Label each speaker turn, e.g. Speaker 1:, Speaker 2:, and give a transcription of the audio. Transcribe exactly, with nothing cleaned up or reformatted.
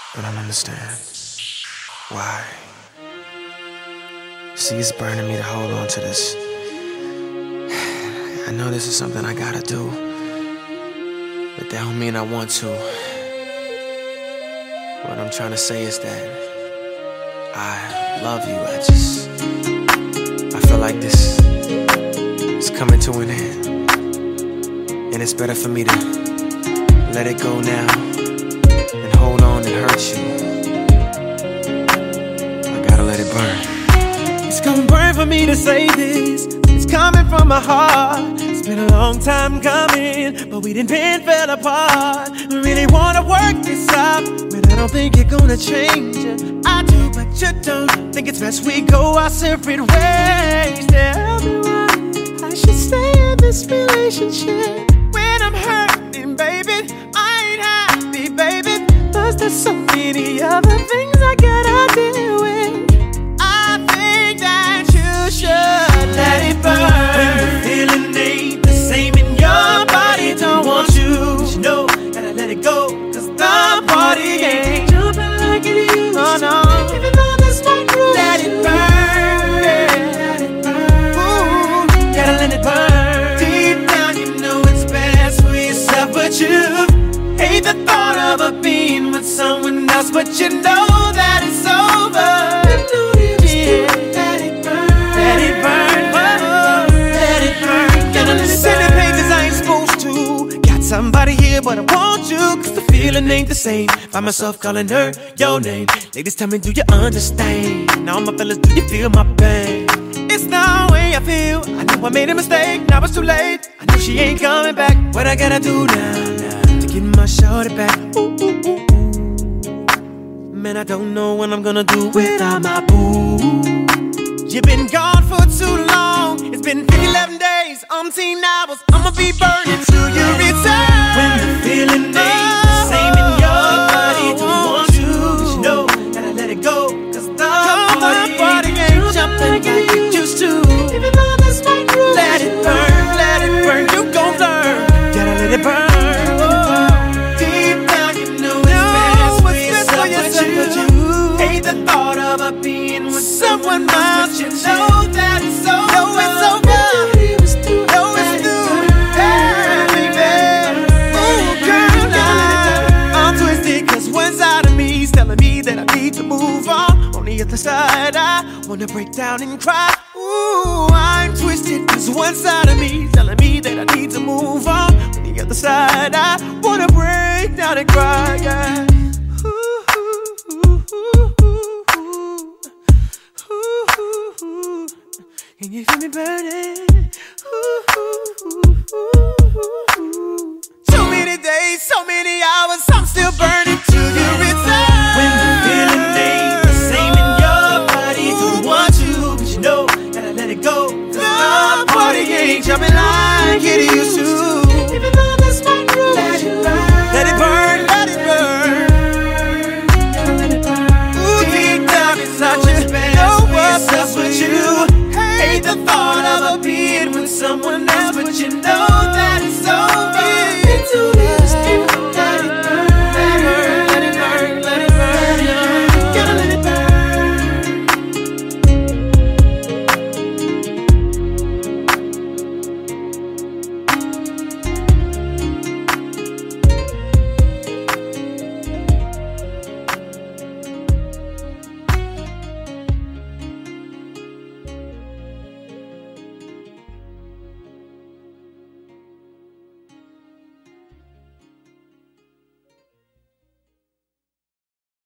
Speaker 1: I don't understand. Why? See, it's burning me to hold on to this. I know this is something I gotta do, but that don't mean I want to. What I'm trying to say is that I love you. I just, I feel like this is coming to an end, and it's better for me to let it go now and hold on and hurt you. I gotta let it burn.
Speaker 2: It's gonna burn for me to say this. It's coming from my heart. It's been a long time coming, but we didn't been fell apart. We really wanna work this out, but I don't think you're gonna change it. I do, but you don't. Think it's best we go our separate ways. Tell me why I should stay in this relationship when I'm hurting, baby. I ain't happy, baby. Plus there's so many other things I gotta deal with. I think that you should let it burn. When the feeling ain't the same in your body, don't want you, but you know, gotta let it go, cause the party ain't jumping like it used to. Oh no, even though that's my groove, let it burn, let it burn. Ooh, gotta let it burn. Deep down you know it's best for yourself, but you hate the thought of a being with someone else, but you know that it's over. Yeah. Let it burn, let it burn, oh, let it burn. Gotta let it burn. Pages I ain't supposed to. Got somebody here, but I want you, cause the feeling ain't the same. Find myself calling her your name. Ladies, tell me, do you understand? Now my fellas, do you feel my pain? It's the way I feel. I know I made a mistake, now it's too late. I know she ain't coming back. What I gotta do now, now to get my shorty back? Ooh, ooh, ooh, ooh. Man, I don't know what I'm gonna do without my boo. You've been gone for too long. It's been eleven days, umpteen hours. I'ma be burning till you return. When the feeling ain't the same in your body, don't want you, but you know, gotta let it go, cause the party, party ain't jumping like you used to. Even though that's my groove, let it burn, let it burn. You gon' learn, gotta let it burn. Oh, deep down you know it's best for yourself, but you hate the thought of a being with someone else. You know that it's over. Know it's over. Know it's through. Hey, baby. Ooh, girl, now I'm twisted, cause one side of me is telling me that I need to move on. On the other side, I wanna break down and cry. Ooh, I'm twisted, cause one side of me is telling me that I need to move on. On the other side, I wanna break down and cry, yeah. Can you feel me burning? Ooh, ooh, ooh, ooh, ooh. So many days, so many hours.